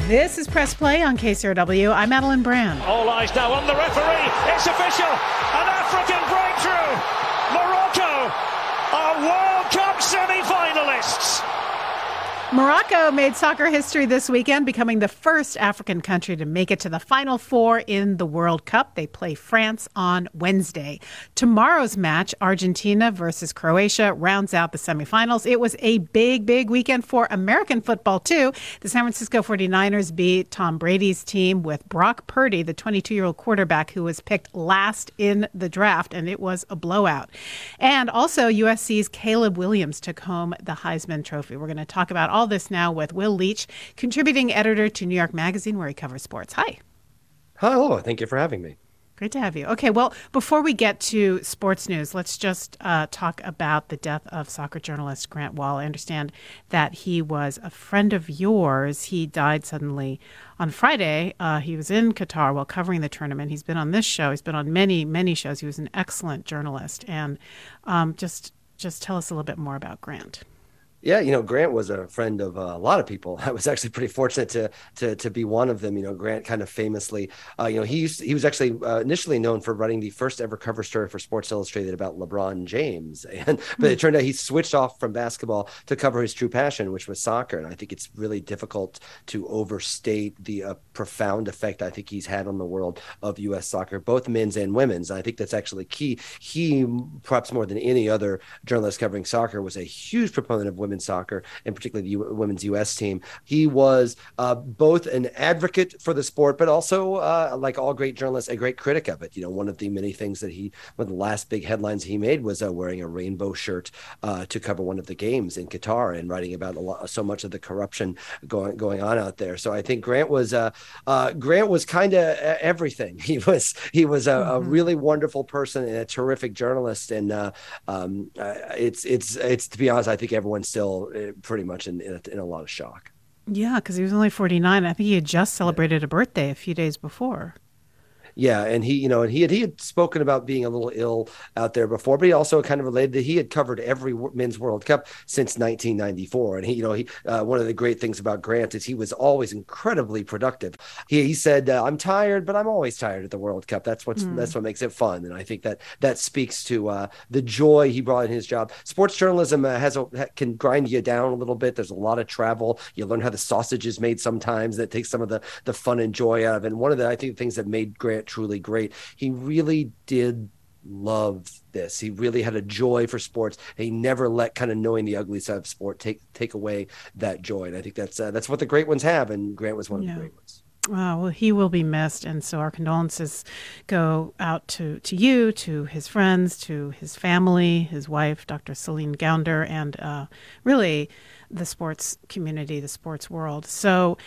This is Press Play on KCRW. I'm Madeline Brand. All eyes now on the referee. It's official. An African breakthrough. Morocco are World Cup semi-finalists. Morocco made soccer history this weekend, becoming the first African country to make it to the Final Four in the World Cup. They play France on Wednesday. Tomorrow's match, Argentina versus Croatia, rounds out the semifinals. It was a big weekend for American football, too. The San Francisco 49ers beat Tom Brady's team with Brock Purdy, the 22-year-old quarterback who was picked last in the draft, and it was a blowout. And also, USC's Caleb Williams took home the Heisman Trophy. We're going to talk about all this now with Will Leitch, contributing editor to New York Magazine, where he covers sports. Hi. Hello. Thank you for having me. Great to have you. Okay, well, before we get to sports news, let's just talk about the death of soccer journalist Grant Wahl. I understand that he was a friend of yours. He died suddenly on Friday. He was in Qatar while covering the tournament. He's been on this show. He's been on many shows. He was an excellent journalist. And just tell us a little bit more about Grant. Yeah, Grant was a friend of a lot of people. I was actually pretty fortunate to be one of them. Grant kind of famously, he was actually initially known for running the first ever cover story for Sports Illustrated about LeBron James, but it turned out he switched off from basketball to cover his true passion, which was soccer. And I think it's really difficult to overstate the profound effect I think he's had on the world of U.S. soccer, both men's and women's. And I think that's actually key. He, perhaps more than any other journalist covering soccer, was a huge proponent of women's soccer, and particularly the women's U.S. team. He was both an advocate for the sport, but also, like all great journalists, a great critic of it. One of the many things that one of the last big headlines he made was wearing a rainbow shirt to cover one of the games in Qatar and writing about so much of the corruption going on out there. So I think Grant was kind of everything. He was a really wonderful person and a terrific journalist. And it's to be honest, I think everyone's still pretty much in a lot of shock. Yeah, because he was only 49. I think he had just celebrated a birthday a few days before. Yeah, and he had spoken about being a little ill out there before, but he also kind of related that he had covered every men's World Cup since 1994. And he one of the great things about Grant is he was always incredibly productive. He said, "I'm tired, but I'm always tired at the World Cup. That's what makes it fun." And I think that speaks to the joy he brought in his job. Sports journalism can grind you down a little bit. There's a lot of travel. You learn how the sausage is made sometimes. That takes some of the fun and joy out of it. And one of the things that made Grant truly great, he really did love this. He really had a joy for sports. He never let kind of knowing the ugly side of sport take away that joy. And I think that's what the great ones have, and Grant was one of the great ones. Well, he will be missed, and so our condolences go out to you, to his friends, to his family, his wife, Dr. Celine Gounder, and really the sports community, the sports world. So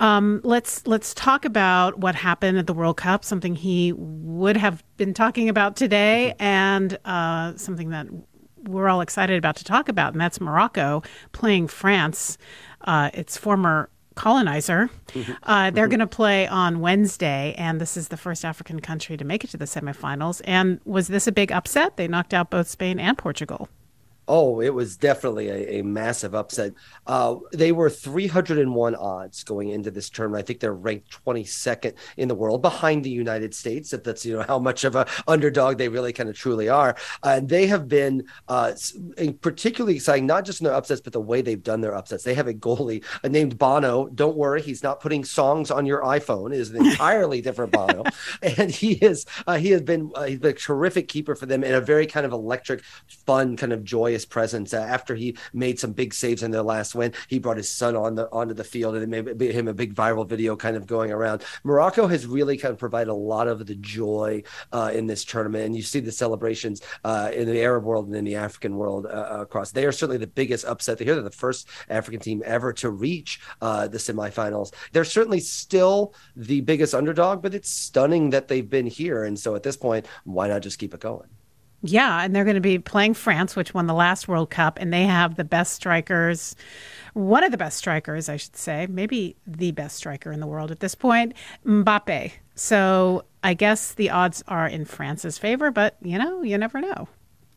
let's talk about what happened at the World Cup, something he would have been talking about today, and something that we're all excited about to talk about, and that's Morocco playing France, its former colonizer. They're going to play on Wednesday, and this is the first African country to make it to the semifinals. And was this a big upset? They knocked out both Spain and Portugal. Oh, it was definitely a massive upset. They were 301 odds going into this tournament. I think they're ranked 22nd in the world, behind the United States. If that's how much of an underdog they really kind of truly are. And they have been particularly exciting, not just in their upsets, but the way they've done their upsets. They have a goalie named Bono. Don't worry, he's not putting songs on your iPhone. It is an entirely different Bono, and he's been a terrific keeper for them, and a very kind of electric, fun, kind of joyous presence. After he made some big saves in their last win, he brought his son onto the field, and it made him a big viral video kind of going around. Morocco has really kind of provided a lot of the joy in this tournament, and you see the celebrations in the Arab world and in the African world across. They are certainly the biggest upset. They're the first African team ever to reach the semifinals. They're certainly still the biggest underdog, but it's stunning that they've been here. And so at this point, why not just keep it going? Yeah, and they're going to be playing France, which won the last World Cup, and they have the best strikers, one of the best strikers, I should say, maybe the best striker in the world at this point, Mbappe. So I guess the odds are in France's favor, but, you never know.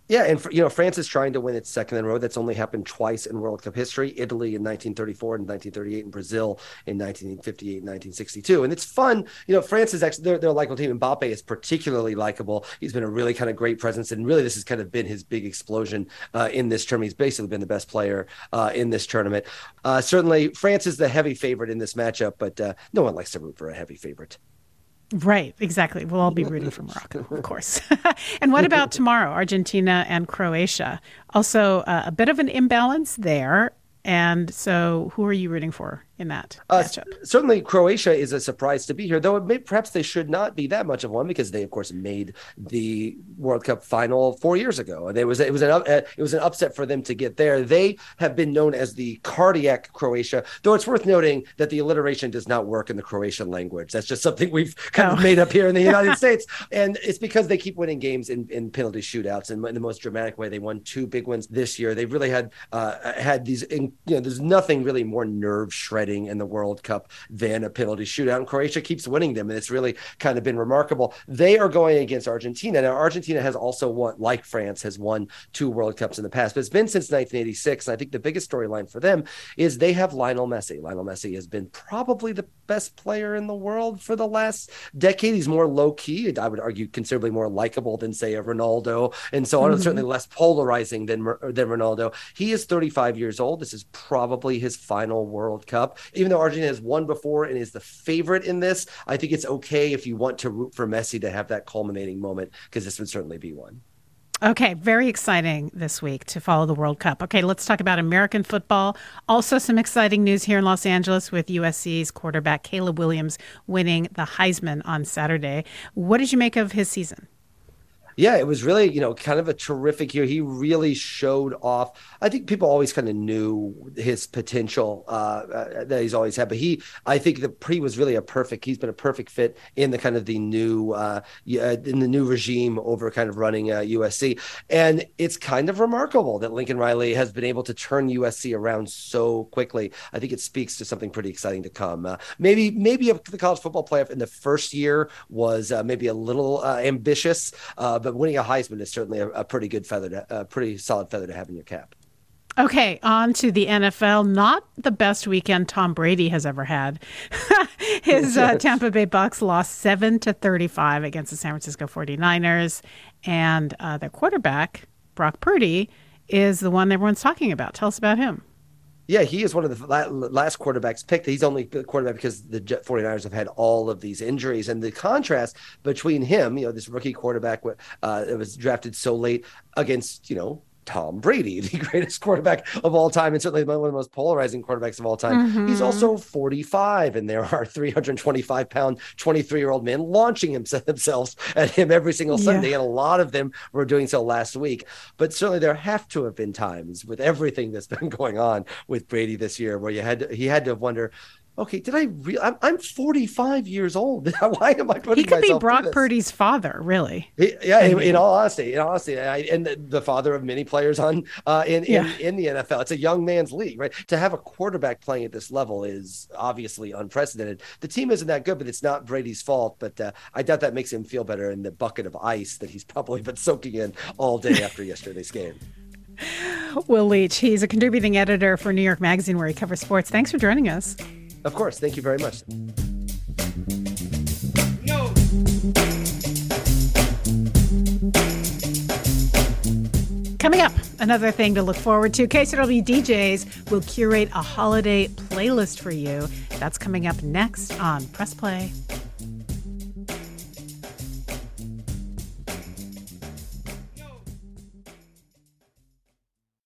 Yeah, and France is trying to win its second in a row. That's only happened twice in World Cup history: Italy in 1934 and 1938, and Brazil in 1958 and 1962. And it's fun. France is actually they're a likable team. Mbappe is particularly likable. He's been a really kind of great presence, and really this has kind of been his big explosion in this tournament. He's basically been the best player in this tournament. Certainly, France is the heavy favorite in this matchup, but no one likes to root for a heavy favorite. Right, exactly. We'll all be rooting for Morocco, of course. And what about tomorrow, Argentina and Croatia? Also, a bit of an imbalance there. And so who are you rooting for in that matchup? Certainly, Croatia is a surprise to be here, though perhaps they should not be that much of one because they, of course, made the World Cup final 4 years ago. And it was an upset for them to get there. They have been known as the cardiac Croatia, though it's worth noting that the alliteration does not work in the Croatian language. That's just something we've kind of made up here in the United States. And it's because they keep winning games in penalty shootouts. And in the most dramatic way, they won 2 big ones this year. They really had these, there's nothing really more nerve shredding in the World Cup than a penalty shootout, and Croatia keeps winning them, and it's really kind of been remarkable. They are going against Argentina. Now, Argentina has also won, like France, has won 2 World Cups in the past, but it's been since 1986, and I think the biggest storyline for them is they have Lionel Messi. Lionel Messi has been probably the best player in the world for the last decade. He's more low-key, I would argue considerably more likable than, say, a Ronaldo, and so on, certainly less polarizing than Ronaldo. He is 35 years old. This is probably his final World Cup. Even though Argentina has won before and is the favorite in this, I think it's okay if you want to root for Messi to have that culminating moment, because this would certainly be one. Okay, very exciting this week to follow the World Cup. Okay, let's talk about American football. Also some exciting news here in Los Angeles with USC's quarterback Caleb Williams winning the Heisman on Saturday. What did you make of his season? Yeah, it was really, kind of a terrific year. He really showed off. I think people always kind of knew his potential that he's always had, but I think he was really he's been a perfect fit in the kind of the new, in the new regime over kind of running USC. And it's kind of remarkable that Lincoln Riley has been able to turn USC around so quickly. I think it speaks to something pretty exciting to come. Maybe the college football playoff in the first year was maybe a little ambitious, but winning a Heisman is certainly a pretty good pretty solid feather to have in your cap. Okay, on to the NFL. Not the best weekend Tom Brady has ever had. His Tampa Bay Bucs lost 7-35 against the San Francisco 49ers. And their quarterback, Brock Purdy, is the one everyone's talking about. Tell us about him. Yeah, he is one of the last quarterbacks picked. He's only the quarterback because the 49ers have had all of these injuries. And the contrast between him, this rookie quarterback that was drafted so late against, Tom Brady, the greatest quarterback of all time, and certainly one of the most polarizing quarterbacks of all time. Mm-hmm. He's also 45, and there are 325-pound, 23-year-old men launching themselves at him every single Sunday, and a lot of them were doing so last week. But certainly there have to have been times with everything that's been going on with Brady this year where he had to wonder, okay, I'm 45 years old. Why am I putting myself through this? He could be Brock Purdy's father, really. In all honesty, and the father of many players in the NFL. It's a young man's league, right? To have a quarterback playing at this level is obviously unprecedented. The team isn't that good, but it's not Brady's fault. But I doubt that makes him feel better in the bucket of ice that he's probably been soaking in all day after yesterday's game. Will Leitch, he's a contributing editor for New York Magazine where he covers sports. Thanks for joining us. Of course. Thank you very much. Coming up, another thing to look forward to. KCRW DJs will curate a holiday playlist for you. That's coming up next on Press Play.